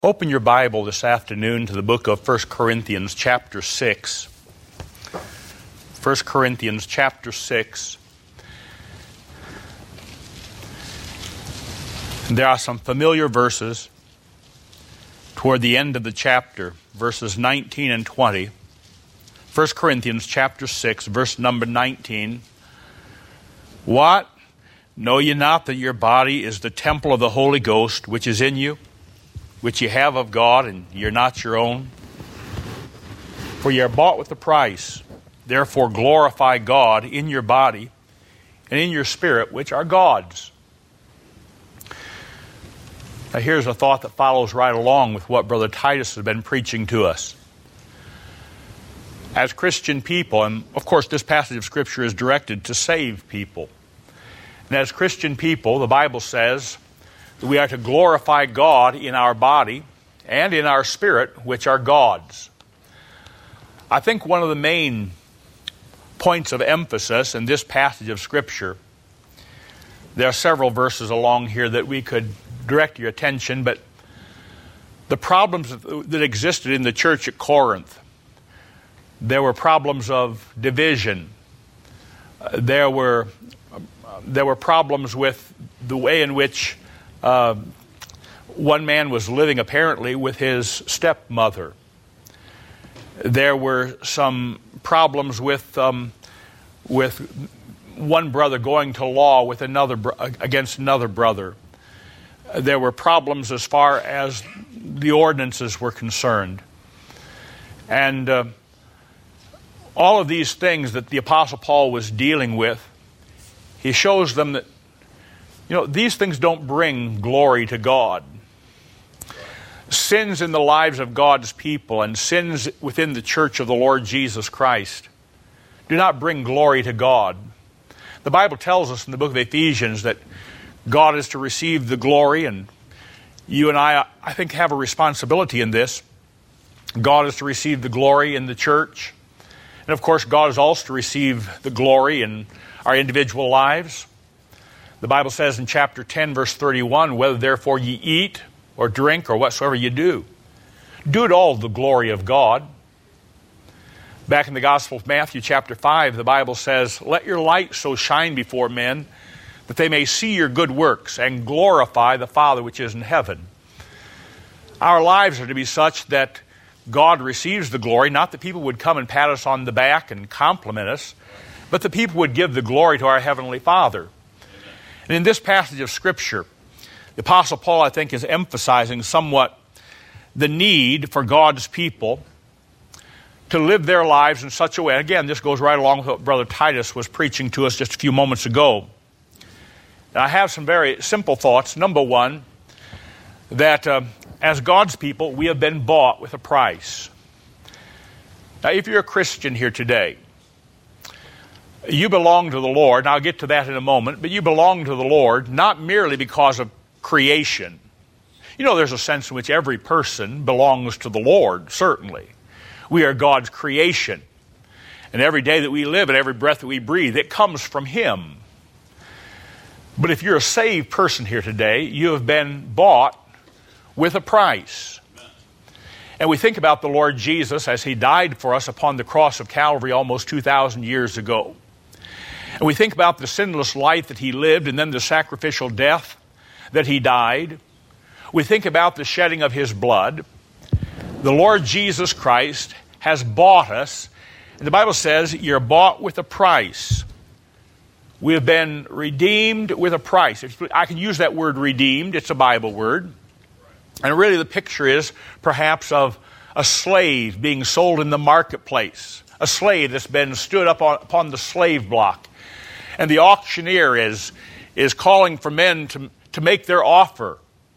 Open your Bible this afternoon to the book of 1 Corinthians chapter 6. 1 Corinthians chapter 6. There are some familiar verses toward the end of the chapter, verses 19 and 20. 1 Corinthians chapter 6, verse number 19. What? Know ye not that your body is the temple of the Holy Ghost, which is in you, which ye have of God, and ye are not your own? For ye are bought with a price. Therefore glorify God in your body and in your spirit, which are God's. Now here's a thought that follows right along with what Brother Titus has been preaching to us. As Christian people, and of course this passage of Scripture is directed to save people. And as Christian people, the Bible says that we are to glorify God in our body and in our spirit, which are God's. I think one of the main points of emphasis in this passage of Scripture, there are several verses along here that we could direct your attention, but the problems that existed in the church at Corinth, there were problems of division. There were problems with the way in which one man was living apparently with his stepmother. There were some problems with one brother going to law with against another brother. There were problems as far as the ordinances were concerned. And all of these things that the Apostle Paul was dealing with, he shows them that, these things don't bring glory to God. Sins in the lives of God's people and sins within the church of the Lord Jesus Christ do not bring glory to God. The Bible tells us in the book of Ephesians that God is to receive the glory, and you and I think, have a responsibility in this. God is to receive the glory in the church. And of course, God is also to receive the glory in our individual lives. The Bible says in chapter 10, verse 31, whether therefore ye eat or drink or whatsoever you do it all to the glory of God. Back in the Gospel of Matthew chapter 5, the Bible says, let your light so shine before men that they may see your good works and glorify the Father which is in heaven. Our lives are to be such that God receives the glory, not that people would come and pat us on the back and compliment us, but the people would give the glory to our Heavenly Father. And in this passage of Scripture, the Apostle Paul, I think, is emphasizing somewhat the need for God's people to live their lives in such a way. Again, this goes right along with what Brother Titus was preaching to us just a few moments ago. And I have some very simple thoughts. Number one, that as God's people, we have been bought with a price. Now, if you're a Christian here today, you belong to the Lord, and I'll get to that in a moment, but you belong to the Lord not merely because of creation. There's a sense in which every person belongs to the Lord, certainly. We are God's creation. And every day that we live and every breath that we breathe, it comes from Him. But if you're a saved person here today, you have been bought with a price. And we think about the Lord Jesus as He died for us upon the cross of Calvary almost 2,000 years ago. And we think about the sinless life that He lived and then the sacrificial death that He died. We think about the shedding of His blood. The Lord Jesus Christ has bought us. And the Bible says you're bought with a price. We have been redeemed with a price. I can use that word redeemed. It's a Bible word. And really the picture is perhaps of a slave being sold in the marketplace. A slave that's been stood up upon the slave block. And the auctioneer is calling for men to make their offer.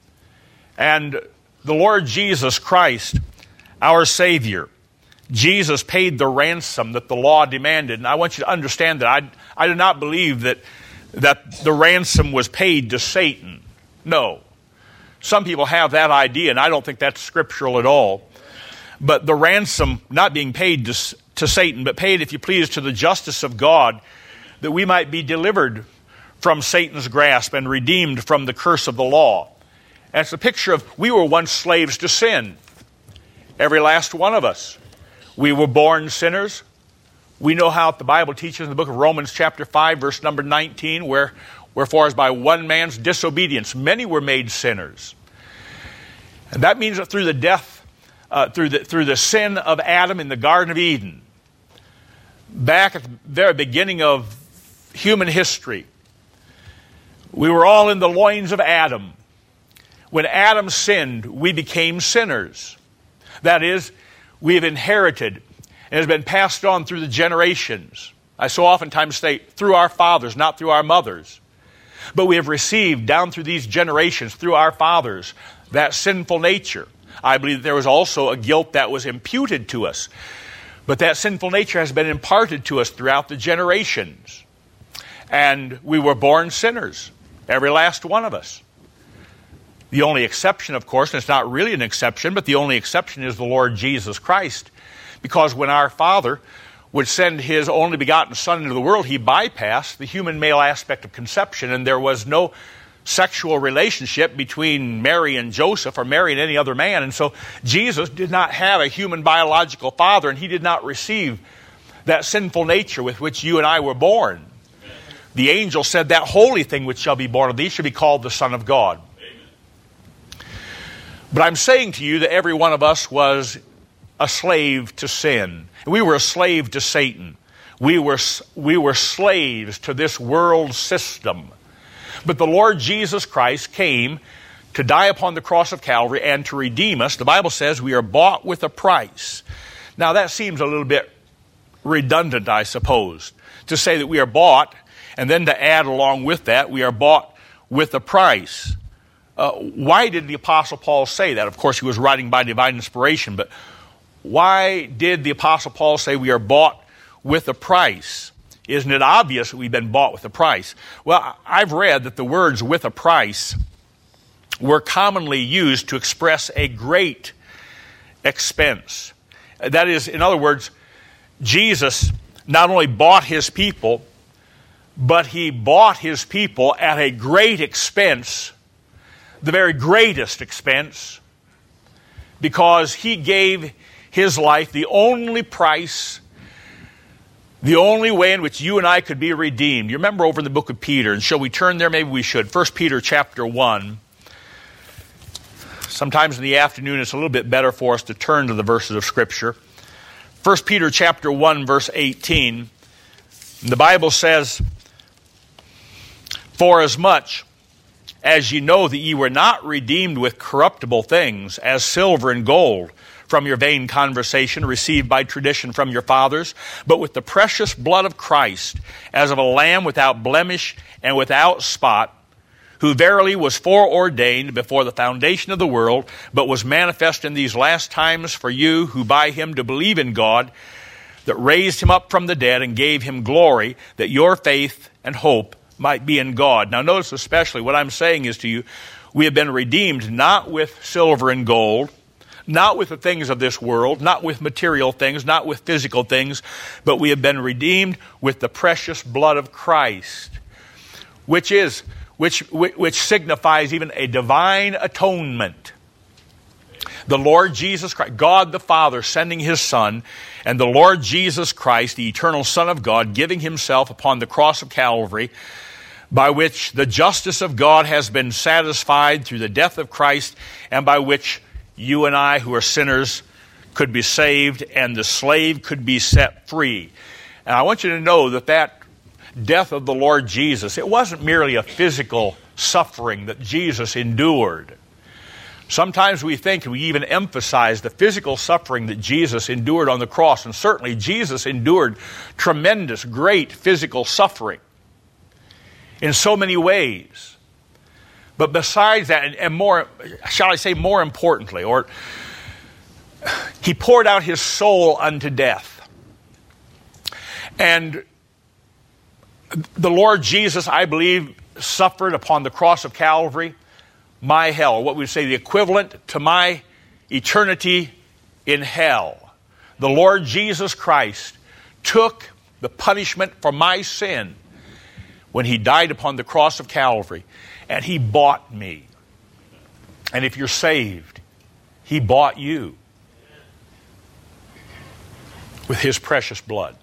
And the Lord Jesus Christ, our Savior, Jesus paid the ransom that the law demanded. And I want you to understand that I do not believe that the ransom was paid to Satan. No. Some people have that idea, and I don't think that's scriptural at all. But the ransom not being paid to Satan, but paid, if you please, to the justice of God, that we might be delivered from Satan's grasp and redeemed from the curse of the law. And it's a picture of we were once slaves to sin. Every last one of us. We were born sinners. We know how the Bible teaches in the book of Romans chapter 5, verse number 19, wherefore as by one man's disobedience many were made sinners. And that means that through the death, through the sin of Adam in the Garden of Eden, back at the very beginning of human history, we were all in the loins of Adam. When Adam sinned, we became sinners. That is, we have inherited and has been passed on through the generations. I so oftentimes say through our fathers, not through our mothers. But we have received down through these generations, through our fathers, that sinful nature. I believe that there was also a guilt that was imputed to us. But that sinful nature has been imparted to us throughout the generations. And we were born sinners, every last one of us. The only exception, of course, and it's not really an exception, but the only exception is the Lord Jesus Christ. Because when our Father would send His only begotten Son into the world, He bypassed the human male aspect of conception, and there was no sexual relationship between Mary and Joseph or Mary and any other man. And so Jesus did not have a human biological father, and He did not receive that sinful nature with which you and I were born. The angel said, that holy thing which shall be born of thee shall be called the Son of God. But I'm saying to you that every one of us was a slave to sin. We were a slave to Satan. We were slaves to this world system. But the Lord Jesus Christ came to die upon the cross of Calvary and to redeem us. The Bible says we are bought with a price. Now that seems a little bit redundant, I suppose, to say that we are bought and then to add along with that, we are bought with a price. Why did the Apostle Paul say that? Of course, he was writing by divine inspiration, but why did the Apostle Paul say we are bought with a price? Isn't it obvious that we've been bought with a price? Well, I've read that the words with a price were commonly used to express a great expense. That is, in other words, Jesus not only bought His people, but He bought His people at a great expense, the very greatest expense, because He gave His life, the only price, the only way in which you and I could be redeemed. You remember over in the book of Peter, and shall we turn there? Maybe we should. 1 Peter chapter 1. Sometimes in the afternoon it's a little bit better for us to turn to the verses of Scripture. 1 Peter chapter 1, verse 18. The Bible says, for as much as ye know that ye were not redeemed with corruptible things, as silver and gold, from your vain conversation received by tradition from your fathers, but with the precious blood of Christ, as of a lamb without blemish and without spot, who verily was foreordained before the foundation of the world, but was manifest in these last times for you, who by Him do believe in God, that raised Him up from the dead and gave Him glory, that your faith and hope might be in God. Now notice especially what I'm saying is to you, we have been redeemed not with silver and gold, not with the things of this world, not with material things, not with physical things, but we have been redeemed with the precious blood of Christ, which signifies even a divine atonement. The Lord Jesus Christ, God the Father sending His Son, and the Lord Jesus Christ, the eternal Son of God, giving Himself upon the cross of Calvary, by which the justice of God has been satisfied through the death of Christ, and by which you and I, who are sinners, could be saved, and the slave could be set free. And I want you to know that death of the Lord Jesus, it wasn't merely a physical suffering that Jesus endured. Sometimes we think, and we even emphasize the physical suffering that Jesus endured on the cross, and certainly Jesus endured tremendous, great physical suffering in so many ways. But besides that, and more, shall I say more importantly, or He poured out His soul unto death. And the Lord Jesus, I believe, suffered upon the cross of Calvary my hell, or what we would say the equivalent to my eternity in hell. The Lord Jesus Christ took the punishment for my sin when He died upon the cross of Calvary, and He bought me. And if you're saved, He bought you with His precious blood.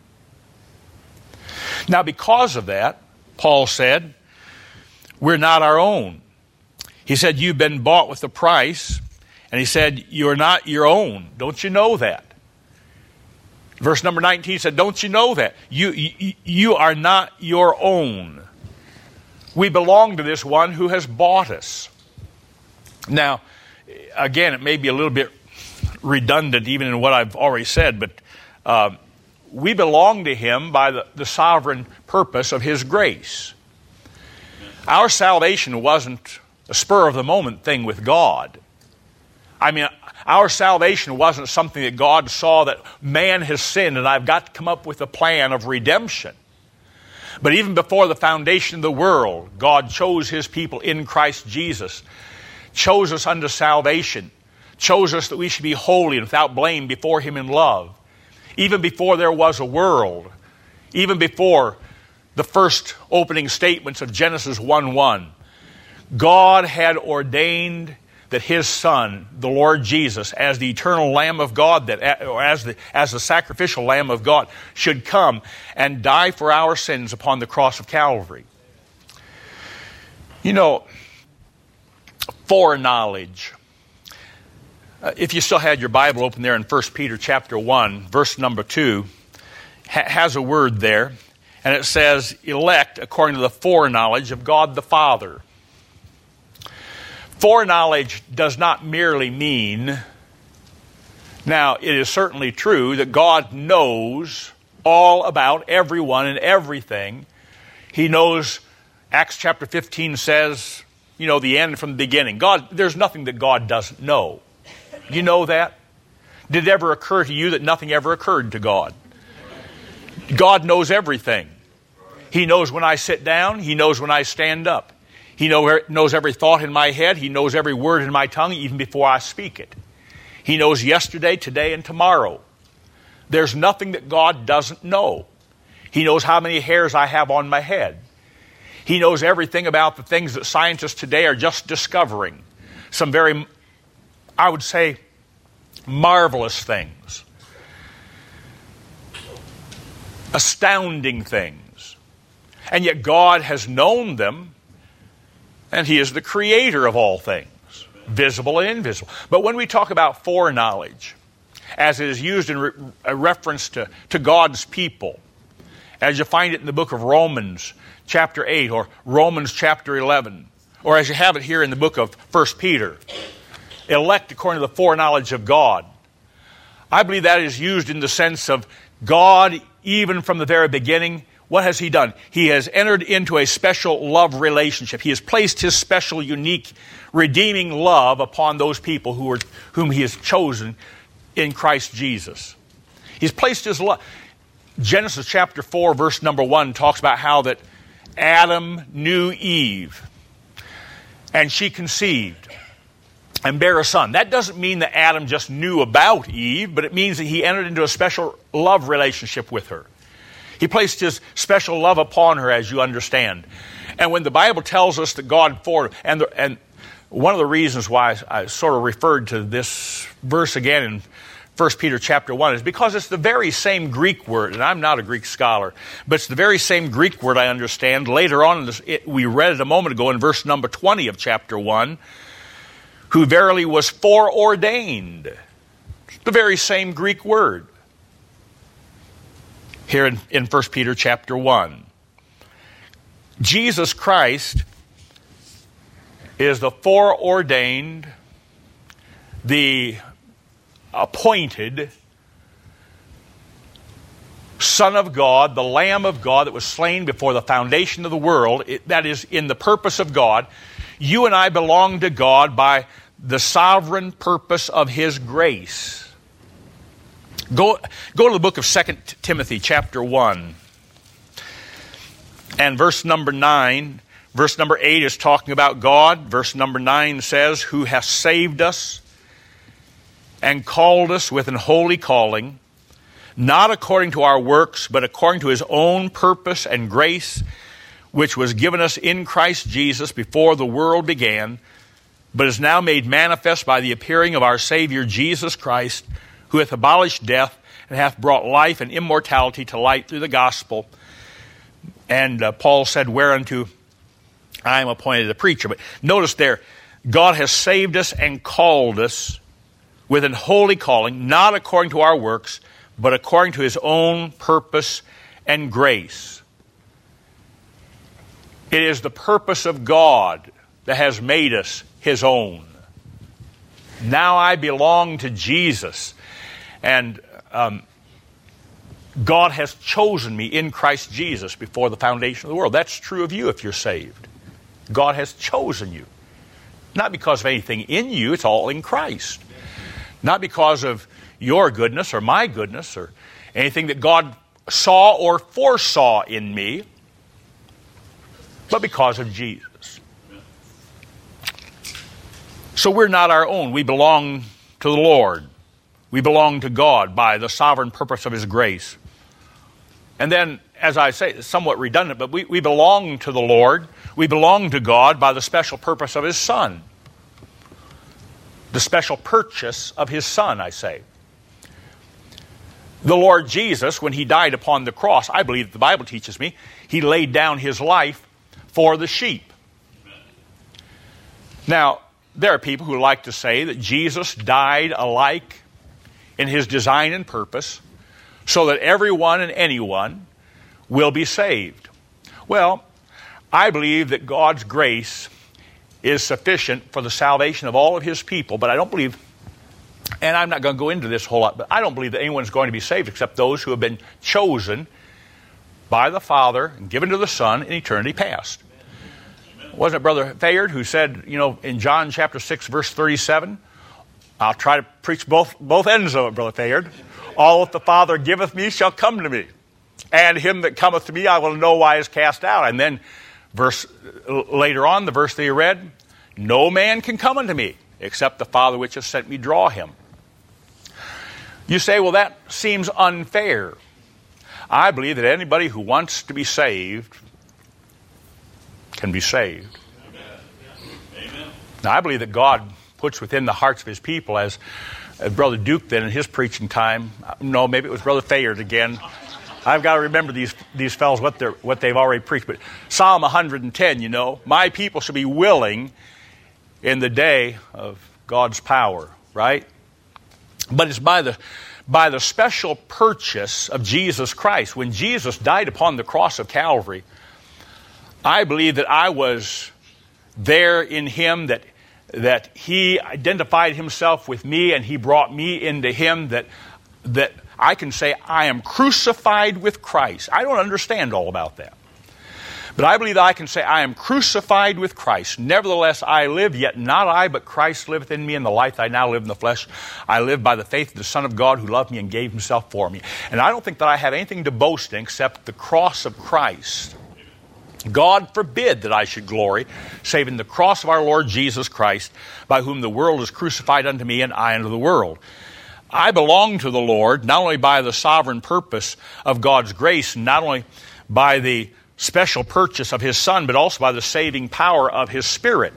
Now, because of that, Paul said, we're not our own. He said, you've been bought with a price. And he said, you're not your own. Don't you know that? Verse number 19 said, don't you know that? You are not your own. We belong to this one who has bought us. Now, again, it may be a little bit redundant even in what I've already said, but we belong to Him by the sovereign purpose of His grace. Our salvation wasn't a spur-of-the-moment thing with God. I mean, our salvation wasn't something that God saw that man has sinned and I've got to come up with a plan of redemption. But even before the foundation of the world, God chose His people in Christ Jesus, chose us unto salvation, chose us that we should be holy and without blame before Him in love. Even before there was a world, even before the first opening statements of Genesis 1:1, God had ordained that His Son, the Lord Jesus, as the eternal Lamb of God, or as the sacrificial Lamb of God, should come and die for our sins upon the cross of Calvary. You know, foreknowledge. If you still had your Bible open there in 1 Peter chapter 1, verse number 2, has a word there, and it says, elect according to the foreknowledge of God the Father. Foreknowledge does not merely mean, now it is certainly true that God knows all about everyone and everything. He knows, Acts chapter 15 says, you know, the end from the beginning. There's nothing that God doesn't know. You know that? Did it ever occur to you that nothing ever occurred to God? God knows everything. He knows when I sit down. He knows when I stand up. He knows every thought in my head. He knows every word in my tongue even before I speak it. He knows yesterday, today, and tomorrow. There's nothing that God doesn't know. He knows how many hairs I have on my head. He knows everything about the things that scientists today are just discovering. Some very, I would say, marvelous things. Astounding things. And yet God has known them, and He is the creator of all things, visible and invisible. But when we talk about foreknowledge, as it is used in a reference to God's people, as you find it in the book of Romans chapter 8 or Romans chapter 11, or as you have it here in the book of 1 Peter, elect according to the foreknowledge of God, I believe that is used in the sense of God, even from the very beginning. What has He done? He has entered into a special love relationship. He has placed His special, unique, redeeming love upon those people whom He has chosen in Christ Jesus. He's placed His love. Genesis chapter 4, verse number 1 talks about how that Adam knew Eve, and she conceived and bare a son. That doesn't mean that Adam just knew about Eve, but it means that he entered into a special love relationship with her. He placed His special love upon her, as you understand. And when the Bible tells us that God and one of the reasons why I sort of referred to this verse again in 1 Peter chapter 1 is because it's the very same Greek word, and I'm not a Greek scholar, but it's the very same Greek word I understand. Later on, we read it a moment ago in verse number 20 of chapter 1, who verily was foreordained. The very same Greek word. Here in 1 Peter chapter 1. Jesus Christ is the foreordained, the appointed Son of God, the Lamb of God that was slain before the foundation of the world. That is in the purpose of God. You and I belong to God by the sovereign purpose of His grace. Go to the book of 2 Timothy chapter 1 and verse number 9. Verse number 8 is talking about God. Verse number 9 says, who hath saved us and called us with an holy calling, not according to our works, but according to His own purpose and grace, which was given us in Christ Jesus before the world began, but is now made manifest by the appearing of our Savior Jesus Christ, who hath abolished death and hath brought life and immortality to light through the gospel. And Paul said, whereunto I am appointed a preacher. But notice there, God has saved us and called us with an holy calling, not according to our works, but according to his own purpose and grace. It is the purpose of God that has made us his own. Now I belong to Jesus. And God has chosen me in Christ Jesus before the foundation of the world. That's true of you if you're saved. God has chosen you. Not because of anything in you, it's all in Christ. Not because of your goodness or my goodness or anything that God saw or foresaw in me, but because of Jesus. So we're not our own. We belong to the Lord. We belong to God by the sovereign purpose of his grace. And then, as I say, it's somewhat redundant, but we belong to the Lord. We belong to God by the special purpose of his Son. The special purchase of his Son, I say. The Lord Jesus, when he died upon the cross, I believe the Bible teaches me, he laid down his life for the sheep. Now, there are people who like to say that Jesus died alike in his design and purpose so that everyone and anyone will be saved. Well, I believe that God's grace is sufficient for the salvation of all of his people, but I don't believe, and I'm not going to go into this whole lot, but I don't believe that anyone's going to be saved except those who have been chosen by the Father and given to the Son in eternity past. Wasn't it Brother Fayard who said, in John chapter 6, verse 37, I'll try to preach both ends of it, Brother Fayard. All that the Father giveth me shall come to me, and him that cometh to me I will in no wise cast out. And then later on, the verse that you read, no man can come unto me except the Father which has sent me draw him. You say, well, that seems unfair. I believe that anybody who wants to be saved can be saved. Amen. Now, I believe that God puts within the hearts of his people, as Brother Duke then in his preaching time, no, maybe it was Brother Fayard again. I've got to remember these fellows, what they've already preached. But Psalm 110, my people shall be willing in the day of God's power, right? But it's by the special purchase of Jesus Christ. When Jesus died upon the cross of Calvary, I believe that I was there in him, that he identified himself with me and he brought me into him, that I can say I am crucified with Christ. I don't understand all about that. But I believe that I can say I am crucified with Christ. Nevertheless, I live, yet not I, but Christ liveth in me, and the life I now live in the flesh, I live by the faith of the Son of God who loved me and gave himself for me. And I don't think that I have anything to boast in except the cross of Christ. God forbid that I should glory, save in the cross of our Lord Jesus Christ, by whom the world is crucified unto me, and I unto the world. I belong to the Lord, not only by the sovereign purpose of God's grace, not only by the special purchase of his Son, but also by the saving power of his Spirit.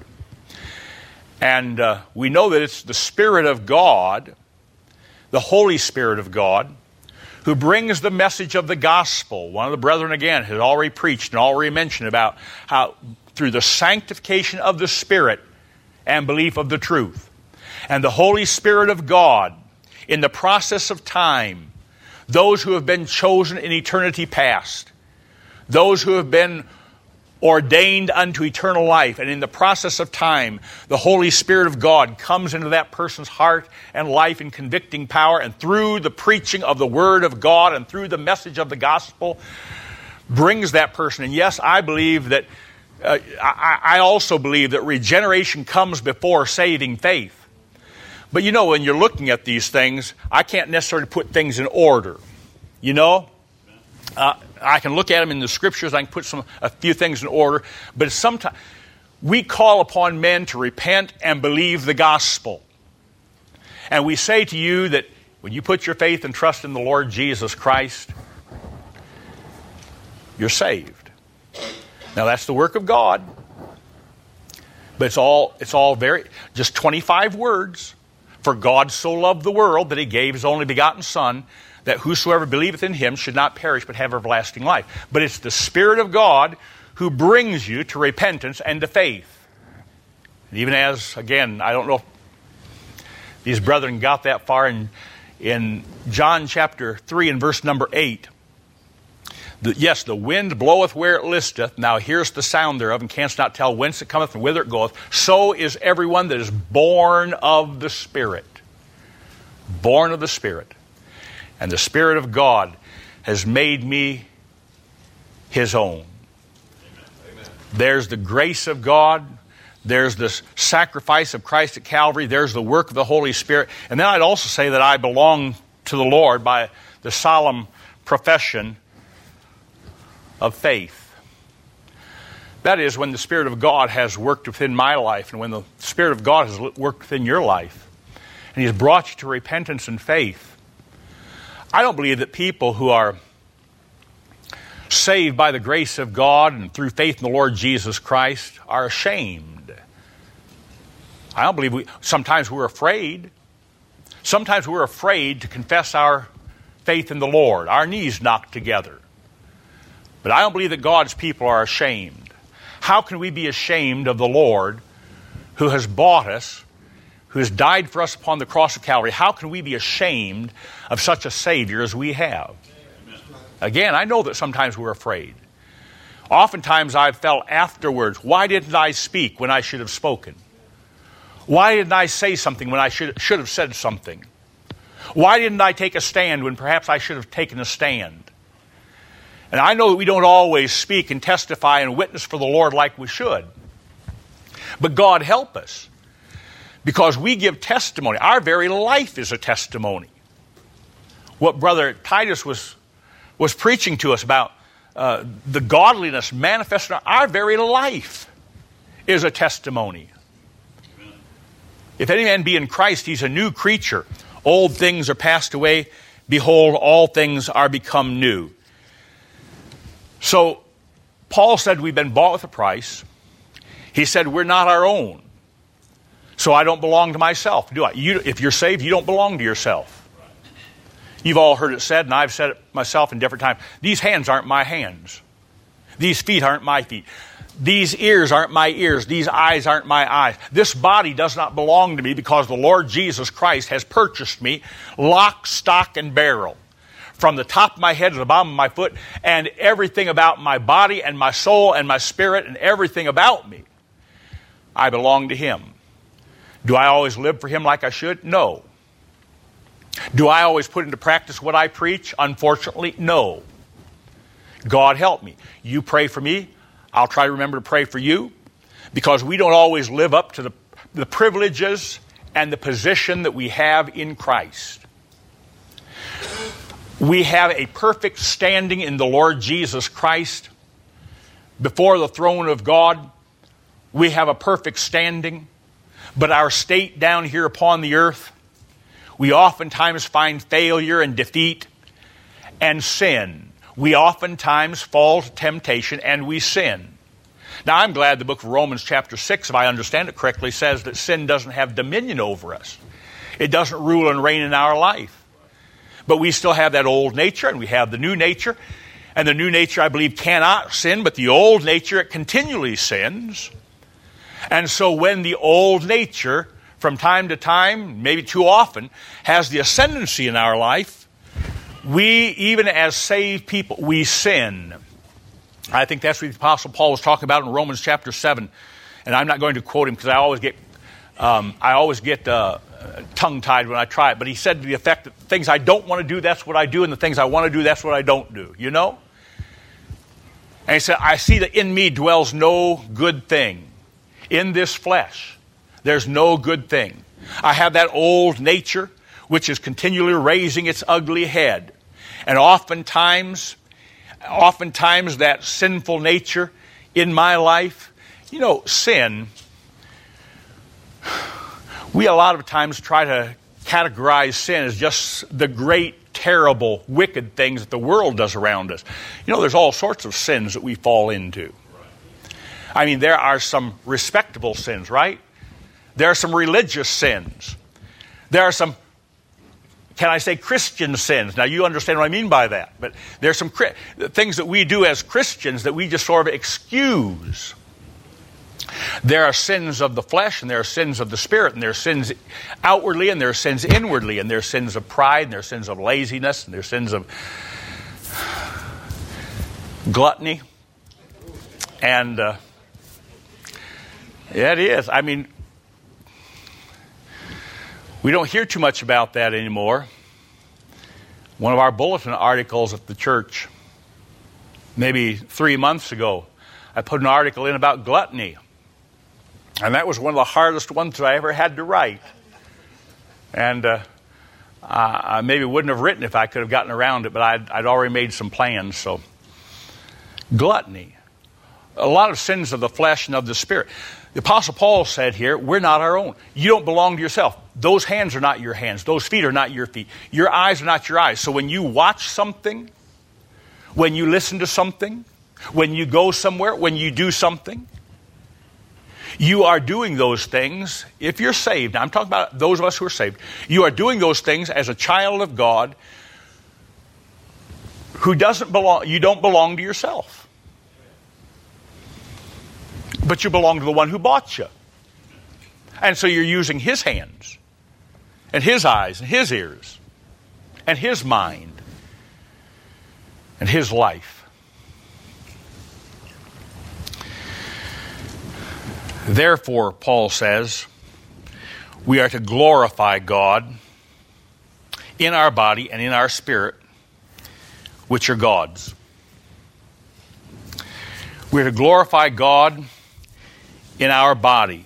And we know that it's the Spirit of God, the Holy Spirit of God, who brings the message of the gospel. One of the brethren, again, has already preached and already mentioned about how through the sanctification of the Spirit and belief of the truth, and the Holy Spirit of God, in the process of time, those who have been chosen in eternity past, those who have been ordained unto eternal life, and in the process of time, the Holy Spirit of God comes into that person's heart and life in convicting power, and through the preaching of the Word of God and through the message of the gospel, brings that person. And yes, I believe that, I also believe that regeneration comes before saving faith. But when you're looking at these things, I can't necessarily put things in order. I can look at them in the Scriptures. I can put a few things in order. But sometimes we call upon men to repent and believe the gospel. And we say to you that when you put your faith and trust in the Lord Jesus Christ, you're saved. Now that's the work of God. But it's all very, just 25 words. For God so loved the world that he gave his only begotten Son, that whosoever believeth in him should not perish but have everlasting life. But it's the Spirit of God who brings you to repentance and to faith. And even as, again, I don't know if these brethren got that far in John chapter 3 and verse number 8. Yes, the wind bloweth where it listeth. Now here's the sound thereof, and canst not tell whence it cometh and whither it goeth. So is everyone that is born of the Spirit. Born of the Spirit. And the Spirit of God has made me his own. Amen. There's the grace of God. There's the sacrifice of Christ at Calvary. There's the work of the Holy Spirit. And then I'd also say that I belong to the Lord by the solemn profession of faith. That is, when the Spirit of God has worked within my life, and when the Spirit of God has worked within your life, and he has brought you to repentance and faith. I don't believe that people who are saved by the grace of God and through faith in the Lord Jesus Christ are ashamed. I don't believe sometimes we're afraid. Sometimes we're afraid to confess our faith in the Lord. Our knees knocked together. But I don't believe that God's people are ashamed. How can we be ashamed of the Lord who has bought us, who has died for us upon the cross of Calvary? How can we be ashamed of such a Savior as we have? Again, I know that sometimes we're afraid. Oftentimes I've felt afterwards, why didn't I speak when I should have spoken? Why didn't I say something when I should have said something? Why didn't I take a stand when perhaps I should have taken a stand? And I know that we don't always speak and testify and witness for the Lord like we should. But God help us. Because we give testimony. Our very life is a testimony. What Brother Titus was preaching to us about the godliness manifested in our very life is a testimony. Amen. If any man be in Christ, he's a new creature. Old things are passed away. Behold, all things are become new. So, Paul said we've been bought with a price. He said we're not our own. So I don't belong to myself, do I? If you're saved, you don't belong to yourself. You've all heard it said, and I've said it myself in different times. These hands aren't my hands. These feet aren't my feet. These ears aren't my ears. These eyes aren't my eyes. This body does not belong to me because the Lord Jesus Christ has purchased me lock, stock, and barrel. From the top of my head to the bottom of my foot, and everything about my body and my soul and my spirit and everything about me, I belong to him. Do I always live for him like I should? No. Do I always put into practice what I preach? Unfortunately, no. God help me. You pray for me. I'll try to remember to pray for you, because we don't always live up to the privileges and the position that we have in Christ. We have a perfect standing in the Lord Jesus Christ before the throne of God. We have a perfect standing. But our state down here upon the earth, we oftentimes find failure and defeat and sin. We oftentimes fall to temptation and we sin. Now, I'm glad the book of Romans chapter 6, if I understand it correctly, says that sin doesn't have dominion over us. It doesn't rule and reign in our life. But we still have that old nature, and we have the new nature. And the new nature, I believe, cannot sin, but the old nature, it continually sins. And so when the old nature, from time to time, maybe too often, has the ascendancy in our life, we, even as saved people, we sin. I think that's what the Apostle Paul was talking about in Romans chapter 7. And I'm not going to quote him because I always get tongue-tied when I try it. But he said to the effect that things I don't want to do, that's what I do, and the things I want to do, that's what I don't do. You know? And he said, I see that in me dwells no good thing. In this flesh, there's no good thing. I have that old nature which is continually raising its ugly head. And oftentimes that sinful nature in my life, you know, sin, we a lot of times try to categorize sin as just the great, terrible, wicked things that the world does around us. You know, there's all sorts of sins that we fall into. I mean, there are some respectable sins, right? There are some religious sins. There are some, can I say, Christian sins. Now, you understand what I mean by that. But there are some things that we do as Christians that we just sort of excuse. There are sins of the flesh, and there are sins of the spirit, and there are sins outwardly, and there are sins inwardly, and there are sins of pride, and there are sins of laziness, and there are sins of gluttony. And yeah, it is. I mean, we don't hear too much about that anymore. One of our bulletin articles at the church, maybe 3 months ago, I put an article in about gluttony. And that was one of the hardest ones I ever had to write. And I maybe wouldn't have written if I could have gotten around it, but I'd already made some plans. So, gluttony. A lot of sins of the flesh and of the spirit. The Apostle Paul said here, we're not our own. You don't belong to yourself. Those hands are not your hands. Those feet are not your feet. Your eyes are not your eyes. So when you watch something, when you listen to something, when you go somewhere, when you do something, you are doing those things, if you're saved, now I'm talking about those of us who are saved, you are doing those things as a child of God who doesn't belong, you don't belong to yourself. But you belong to the one who bought you. And so you're using his hands, and his eyes, and his ears, and his mind, and his life. Therefore, Paul says, we are to glorify God in our body and in our spirit, which are God's. We're to glorify God in our body.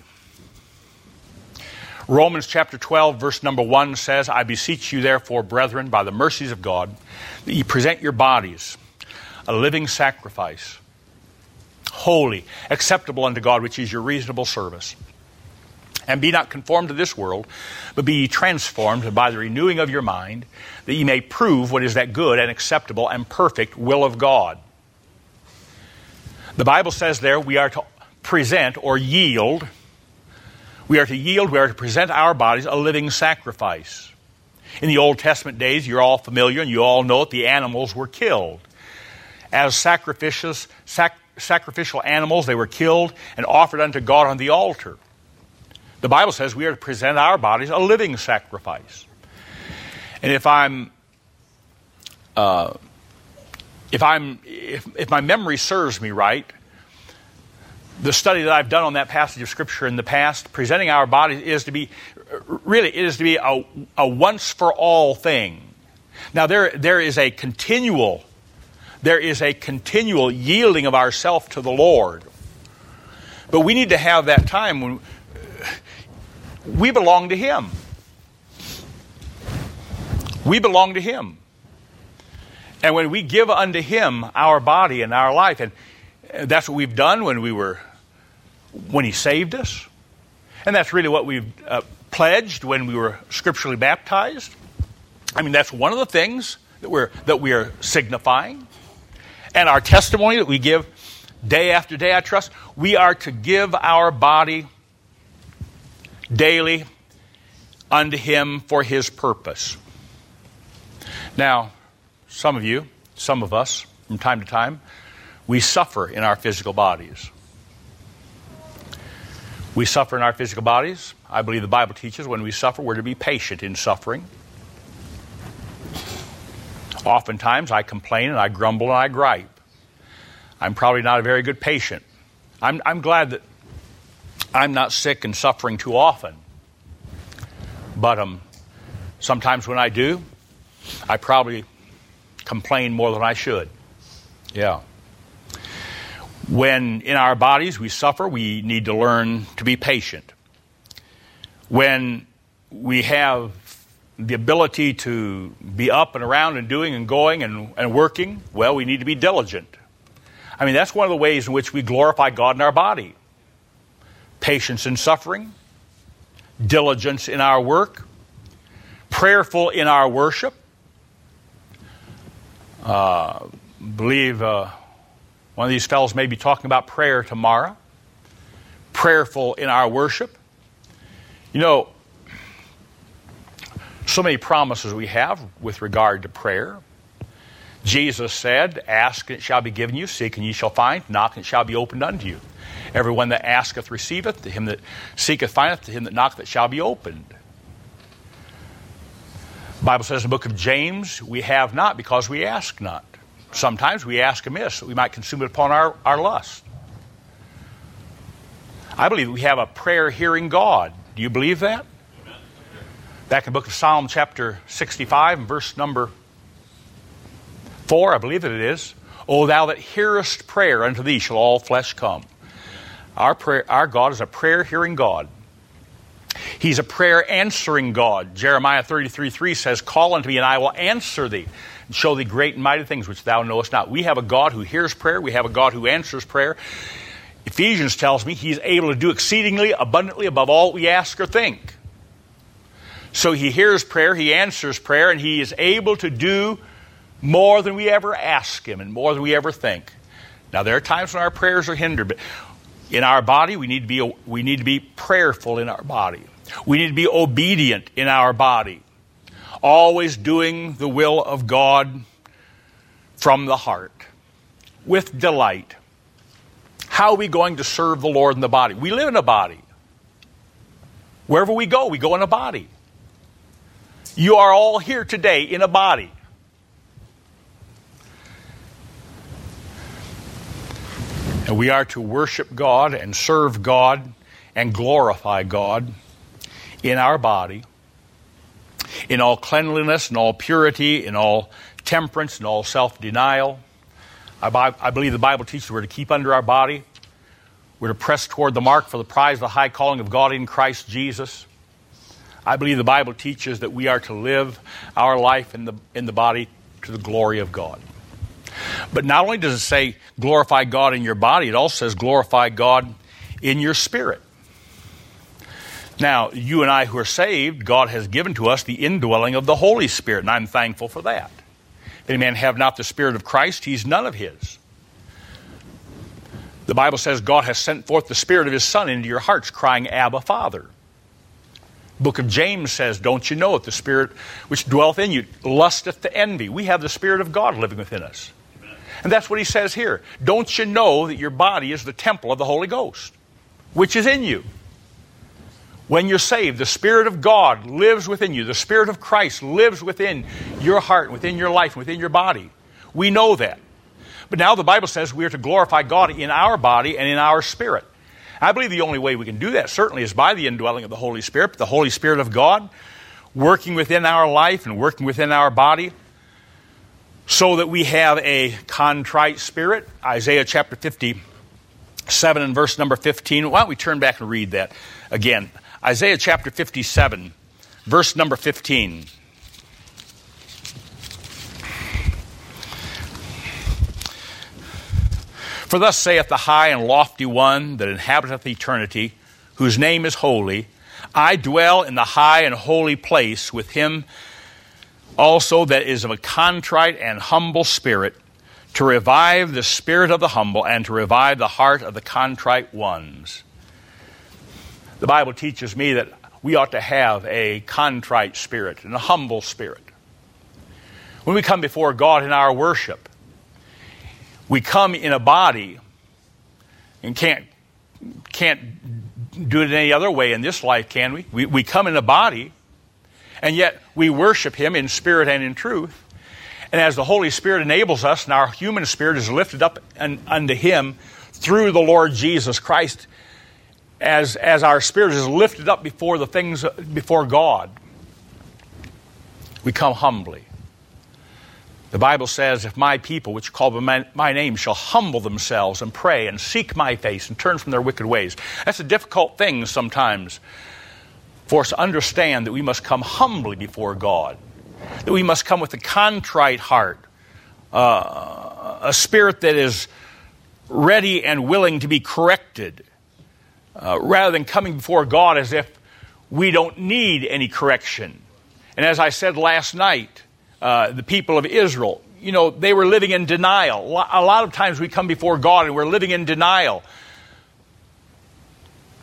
Romans chapter 12, verse number 1 says, I beseech you therefore, brethren, by the mercies of God, that ye present your bodies a living sacrifice, holy, acceptable unto God, which is your reasonable service. And be not conformed to this world, but be ye transformed by the renewing of your mind, that ye may prove what is that good and acceptable and perfect will of God. The Bible says there we are to present or yield. We are to yield, we are to present our bodies a living sacrifice. In the Old Testament days, you're all familiar and you all know that the animals were killed. As sacrificial animals, they were killed and offered unto God on the altar. The Bible says we are to present our bodies a living sacrifice. And if my memory serves me right, the study that I've done on that passage of Scripture in the past, presenting our bodies is to be a once for all thing. Now there is a continual yielding of ourself to the Lord. But we need to have that time when we belong to Him. We belong to Him. And when we give unto Him our body and our life, and that's what we've done when He saved us. And that's really what we've pledged when we were scripturally baptized. I mean, that's one of the things that we are signifying. And our testimony that we give day after day, I trust, we are to give our body daily unto Him for His purpose. Now, some of us, from time to time, we suffer in our physical bodies. We suffer in our physical bodies. I believe the Bible teaches when we suffer, we're to be patient in suffering. Oftentimes, I complain and I grumble and I gripe. I'm probably not a very good patient. I'm glad that I'm not sick and suffering too often. But sometimes when I do, I probably complain more than I should. Yeah. When in our bodies we suffer, we need to learn to be patient. When we have the ability to be up and around and doing and going and working, well, we need to be diligent. I mean, that's one of the ways in which we glorify God in our body. Patience in suffering, diligence in our work, prayerful in our worship. Believe one of these fellows may be talking about prayer tomorrow. prayerful in our worship. You know, so many promises we have with regard to prayer. Jesus said, ask and it shall be given you, seek and ye shall find, knock and it shall be opened unto you. Everyone that asketh receiveth, to him that seeketh findeth, to him that knocketh it shall be opened. The Bible says in the book of James, we have not because we ask not. Sometimes we ask amiss, that we might consume it upon our lust. I believe we have a prayer-hearing God. Do you believe that? Back in the book of Psalm chapter 65 and verse number 4, I believe that it is. O thou that hearest prayer, unto thee shall all flesh come. Our God is a prayer-hearing God. He's a prayer-answering God. Jeremiah 33:3 says, call unto me, and I will answer thee, and show thee great and mighty things which thou knowest not. We have a God who hears prayer. We have a God who answers prayer. Ephesians tells me He's able to do exceedingly abundantly above all we ask or think. So He hears prayer, He answers prayer, and He is able to do more than we ever ask Him and more than we ever think. Now, there are times when our prayers are hindered, but in our body, we need to be prayerful in our body. We need to be obedient in our body, always doing the will of God from the heart, with delight. How are we going to serve the Lord in the body? We live in a body. Wherever we go in a body. You are all here today in a body. And we are to worship God and serve God and glorify God in our body, in all cleanliness, in all purity, in all temperance, in all self-denial. I believe the Bible teaches we're to keep under our body. We're to press toward the mark for the prize of the high calling of God in Christ Jesus. I believe the Bible teaches that we are to live our life in the body to the glory of God. But not only does it say glorify God in your body, it also says glorify God in your spirit. Now, you and I who are saved, God has given to us the indwelling of the Holy Spirit, and I'm thankful for that. If any man have not the Spirit of Christ, he's none of his. The Bible says God has sent forth the Spirit of His Son into your hearts, crying, Abba, Father. The book of James says, don't you know that the Spirit which dwelleth in you lusteth to envy? We have the Spirit of God living within us. And that's what he says here. Don't you know that your body is the temple of the Holy Ghost, which is in you? When you're saved, the Spirit of God lives within you. The Spirit of Christ lives within your heart, within your life, within your body. We know that. But now the Bible says we are to glorify God in our body and in our spirit. I believe the only way we can do that certainly is by the indwelling of the Holy Spirit, the Holy Spirit of God working within our life and working within our body, so that we have a contrite spirit. Isaiah chapter 57 and verse number 15. Why don't we turn back and read that again? Isaiah chapter 57, verse number 15. For thus saith the high and lofty one that inhabiteth eternity, whose name is holy, I dwell in the high and holy place with him also that is of a contrite and humble spirit, to revive the spirit of the humble and to revive the heart of the contrite ones. The Bible teaches me that we ought to have a contrite spirit and a humble spirit. When we come before God in our worship, we come in a body and can't do it any other way in this life, can we? We come in a body, and yet we worship Him in spirit and in truth. And as the Holy Spirit enables us, and our human spirit is lifted up unto Him through the Lord Jesus Christ, as our spirit is lifted up before the things before God, we come humbly. The Bible says, if my people, which call by my name, shall humble themselves and pray and seek my face and turn from their wicked ways. That's a difficult thing sometimes for us to understand, that we must come humbly before God, that we must come with a contrite heart, a spirit that is ready and willing to be corrected, rather than coming before God as if we don't need any correction. And as I said last night, the people of Israel, they were living in denial. A lot of times we come before God and we're living in denial.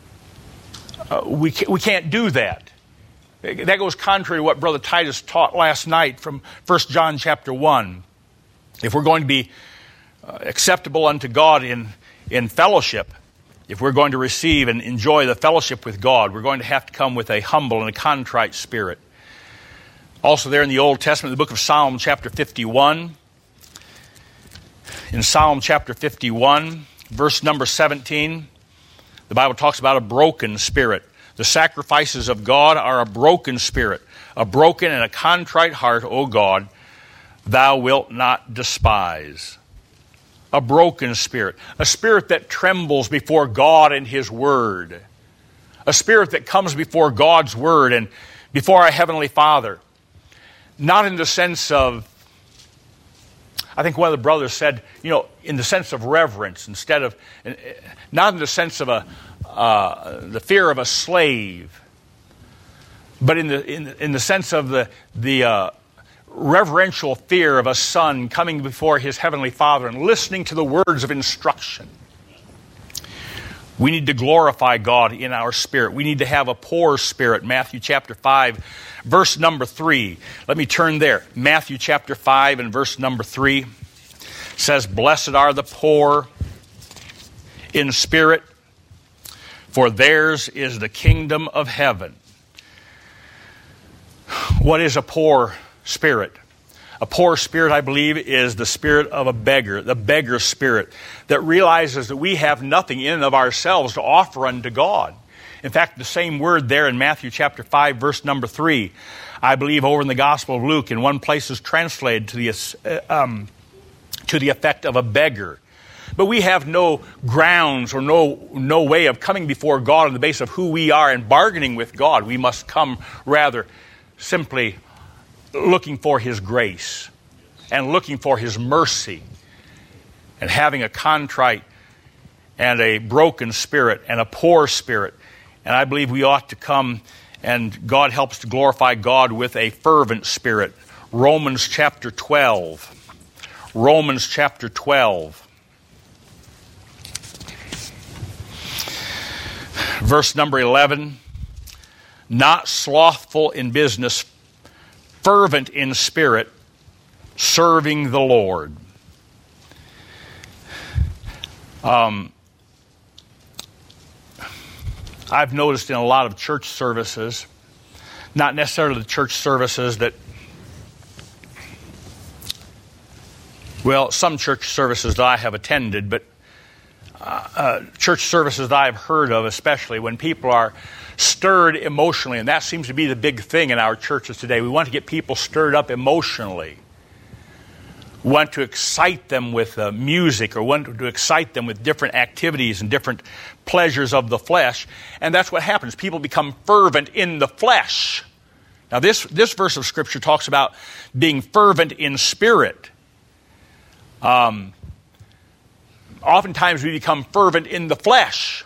we can't do that. That goes contrary to what Brother Titus taught last night from 1 John chapter 1. If we're going to be acceptable unto God in fellowship, if we're going to receive and enjoy the fellowship with God, we're going to have to come with a humble and a contrite spirit. Also there in the Old Testament, the book of Psalm chapter 51, in Psalm chapter 51, verse number 17, the Bible talks about a broken spirit. The sacrifices of God are a broken spirit, a broken and a contrite heart, O God, thou wilt not despise. A broken spirit, a spirit that trembles before God and His Word, a spirit that comes before God's Word and before our Heavenly Father. Not in the sense of, I think one of the brothers said, in the sense of reverence instead of, not in the sense of the fear of a slave, but in the sense of the reverential fear of a son coming before his Heavenly Father and listening to the words of instruction. We need to glorify God in our spirit. We need to have a poor spirit. Matthew chapter 5, verse number 3. Let me turn there. Matthew chapter 5 and verse number 3 says, "Blessed are the poor in spirit, for theirs is the kingdom of heaven." What is a poor spirit? A poor spirit, I believe, is the spirit of a beggar, the beggar spirit that realizes that we have nothing in and of ourselves to offer unto God. In fact, the same word there in Matthew chapter 5, verse number 3, I believe over in the Gospel of Luke, in one place is translated to the effect of a beggar. But we have no grounds or no way of coming before God on the basis of who we are and bargaining with God. We must come rather simply looking for His grace and looking for His mercy and having a contrite and a broken spirit and a poor spirit. And I believe we ought to come, and God helps to glorify God with a fervent spirit. Romans chapter 12. Romans chapter 12. Verse number 11. "Not slothful in business, fervent in spirit, serving the Lord." I've noticed in a lot of church services, not necessarily the church services that, some church services that I have attended, but church services that I've heard of, especially when people are stirred emotionally, and that seems to be the big thing in our churches today. We want to get people stirred up emotionally. We want to excite them with music, or want to excite them with different activities and different pleasures of the flesh, and that's what happens. People become fervent in the flesh. Now this verse of Scripture talks about being fervent in spirit. Oftentimes we become fervent in the flesh.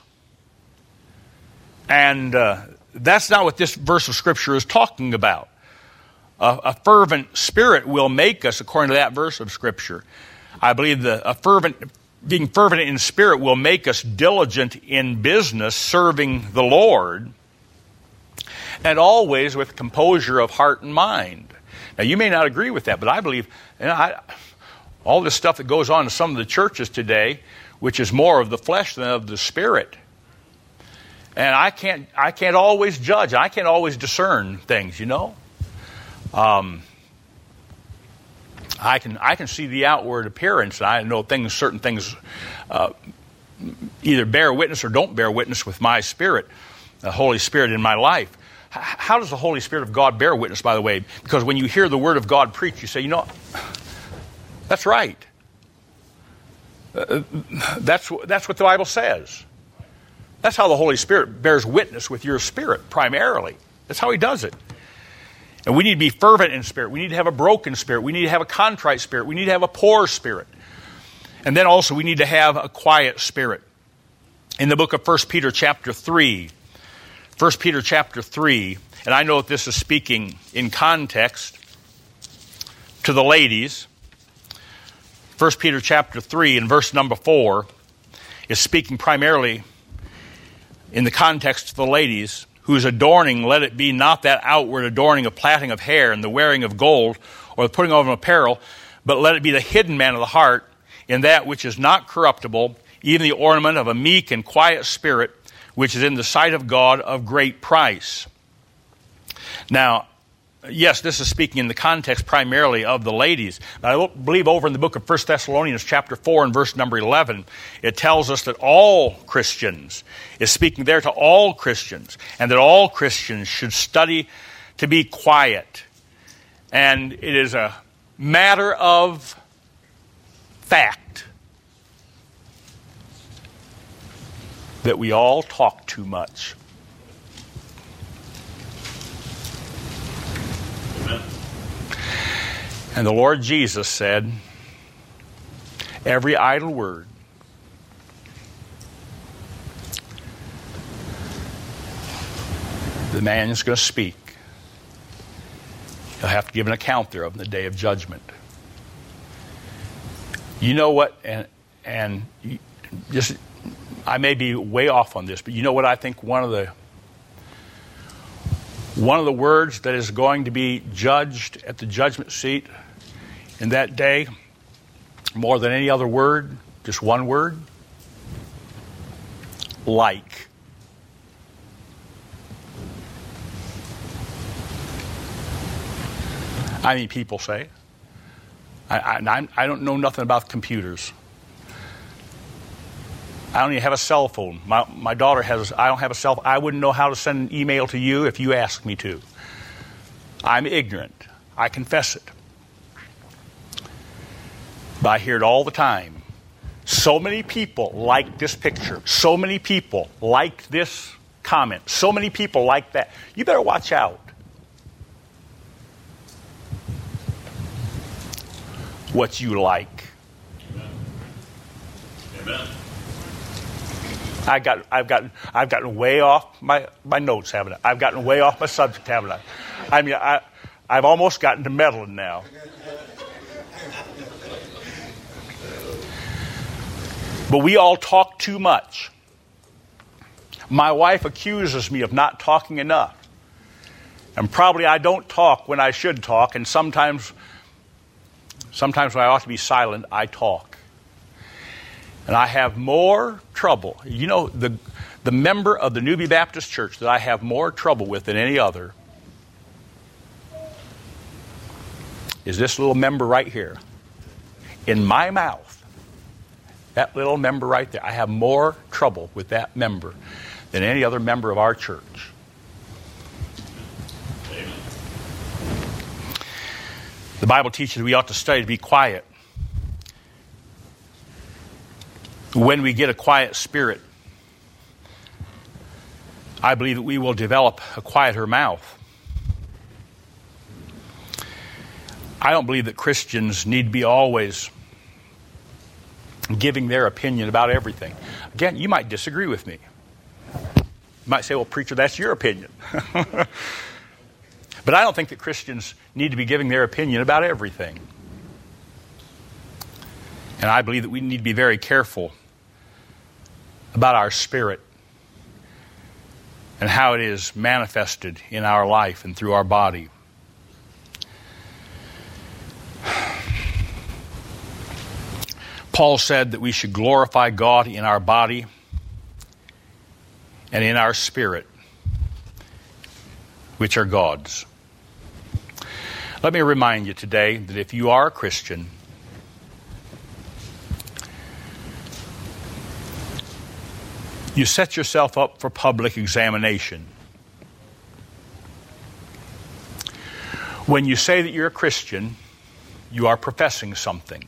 And that's not what this verse of Scripture is talking about. A fervent spirit will make us, according to that verse of Scripture, I believe being fervent in spirit will make us diligent in business, serving the Lord, and always with composure of heart and mind. Now, you may not agree with that, but I believe all this stuff that goes on in some of the churches today, which is more of the flesh than of the spirit. And I can't always judge. I can't always discern things, I can see the outward appearance, and I know certain things either bear witness or don't bear witness with my spirit, the Holy Spirit in my life. How does the Holy Spirit of God bear witness, by the way? Because when you hear the Word of God preached, you say, that's right. That's what the Bible says. That's how the Holy Spirit bears witness with your spirit, primarily. That's how He does it. And we need to be fervent in spirit. We need to have a broken spirit. We need to have a contrite spirit. We need to have a poor spirit. And then also we need to have a quiet spirit. In the book of 1 Peter chapter 3, 1 Peter chapter 3, and I know that this is speaking in context to the ladies. 1 Peter chapter 3 and verse number 4 is speaking primarily in the context of the ladies, whose adorning, let it be not that outward adorning of plaiting of hair and the wearing of gold or the putting on of apparel, but let it be the hidden man of the heart in that which is not corruptible, even the ornament of a meek and quiet spirit, which is in the sight of God of great price. Now, yes, this is speaking in the context primarily of the ladies. But I believe over in the book of 1 Thessalonians chapter 4 and verse number 11, it tells us that all Christians, is speaking there to all Christians, and that all Christians should study to be quiet. And it is a matter of fact that we all talk too much. Amen. And the Lord Jesus said, every idle word the man is going to speak, he'll have to give an account thereof in the day of judgment. You know what, and just, I may be way off on this, but you know what I think one of the words that is going to be judged at the judgment seat in that day, more than any other word, just one word, like. I mean, people say. I don't know nothing about computers. I don't even have a cell phone. My daughter has, I don't have a cell phone. I wouldn't know how to send an email to you if you asked me to. I'm ignorant. I confess it. But I hear it all the time. So many people like this picture. So many people like this comment. So many people like that. You better watch out. What you like. Amen. I've gotten way off my notes, haven't I? I've gotten way off my subject, haven't I? I mean, I've almost gotten to meddling now. But we all talk too much. My wife accuses me of not talking enough. And probably I don't talk when I should talk, and sometimes when I ought to be silent, I talk. And I have more trouble. You know, the member of the Newbie Baptist Church that I have more trouble with than any other is this little member right here. In my mouth. That little member right there. I have more trouble with that member than any other member of our church. Amen. The Bible teaches we ought to study to be quiet. When we get a quiet spirit, I believe that we will develop a quieter mouth. I don't believe that Christians need to be always giving their opinion about everything. Again, you might disagree with me. You might say, well, preacher, that's your opinion. But I don't think that Christians need to be giving their opinion about everything. And I believe that we need to be very careful about our spirit and how it is manifested in our life and through our body. Paul said that we should glorify God in our body and in our spirit, which are God's. Let me remind you today that if you are a Christian, you set yourself up for public examination. When you say that you're a Christian, you are professing something.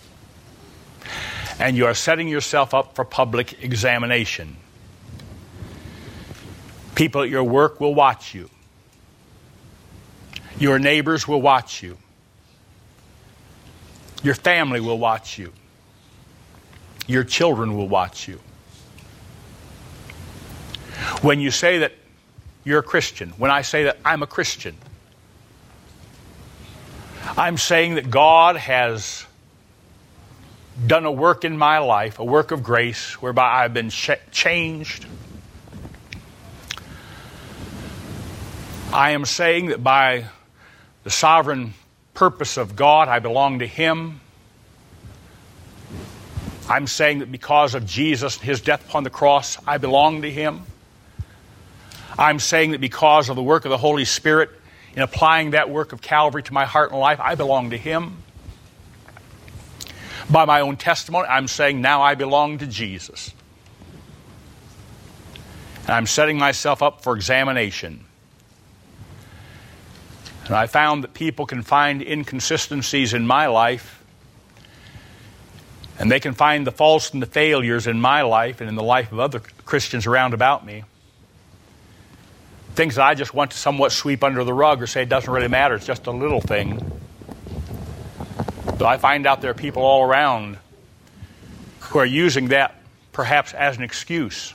And you are setting yourself up for public examination. People at your work will watch you. Your neighbors will watch you. Your family will watch you. Your children will watch you. When you say that you're a Christian, when I say that I'm a Christian, I'm saying that God has done a work in my life, a work of grace, whereby I've been changed. I am saying that by the sovereign purpose of God, I belong to Him. I'm saying that because of Jesus and His death upon the cross, I belong to Him. I'm saying that because of the work of the Holy Spirit in applying that work of Calvary to my heart and life, I belong to Him. By my own testimony, I'm saying now I belong to Jesus. And I'm setting myself up for examination. And I found that people can find inconsistencies in my life, and they can find the faults and the failures in my life and in the life of other Christians around about me. Things that I just want to somewhat sweep under the rug or say it doesn't really matter, it's just a little thing. But I find out there are people all around who are using that perhaps as an excuse.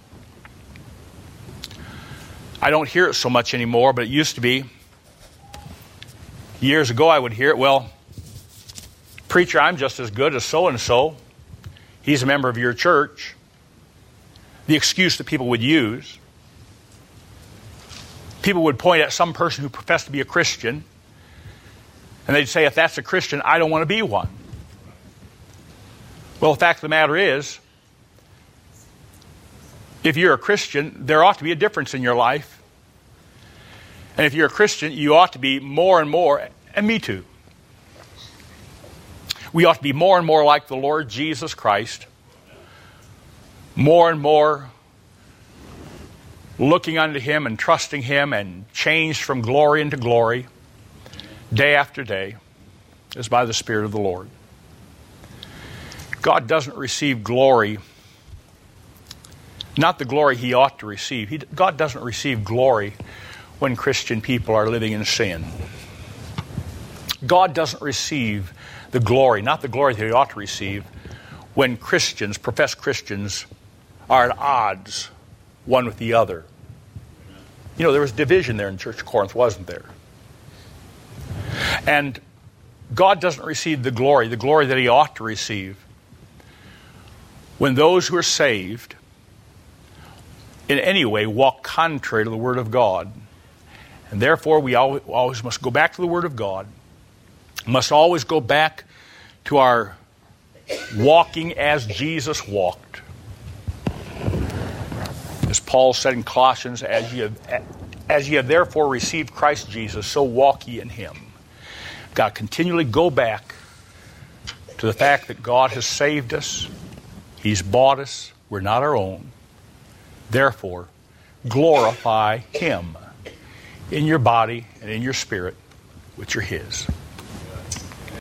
I don't hear it so much anymore, but it used to be. Years ago I would hear it, well, preacher, I'm just as good as so-and-so. He's a member of your church. The excuse that people would use. People would point at some person who professed to be a Christian, and they'd say, if that's a Christian, I don't want to be one. Well, the fact of the matter is, if you're a Christian, there ought to be a difference in your life. And if you're a Christian, you ought to be more and more, and me too. We ought to be more and more like the Lord Jesus Christ. More and more looking unto Him and trusting Him and changed from glory into glory, day after day, as by the Spirit of the Lord. God doesn't receive glory, not the glory He ought to receive. God doesn't receive glory when Christian people are living in sin. God doesn't receive the glory, not the glory that He ought to receive, when Christians, professed Christians, are at odds one with the other. You know, there was division there in the Church of Corinth, wasn't there? And God doesn't receive the glory that He ought to receive, when those who are saved in any way walk contrary to the Word of God. And therefore, we always must go back to the Word of God. Must always go back to our walking as Jesus walked. As Paul said in Colossians, as ye have therefore received Christ Jesus, so walk ye in Him. God, continually go back to the fact that God has saved us. He's bought us. We're not our own. Therefore, glorify Him in your body and in your spirit, which are His.